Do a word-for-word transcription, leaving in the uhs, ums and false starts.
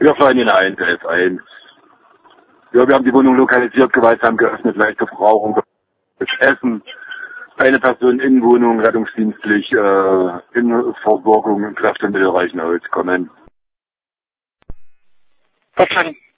Wir fahren in eins elf eins. Ja, wir haben die Wohnung lokalisiert, gewaltsam geöffnet, leichte Verbrauchung, Essen. Eine Person in Wohnung, rettungsdienstlich, äh, in Versorgung, Kräftemittel reichen aus, kommen. Verstanden.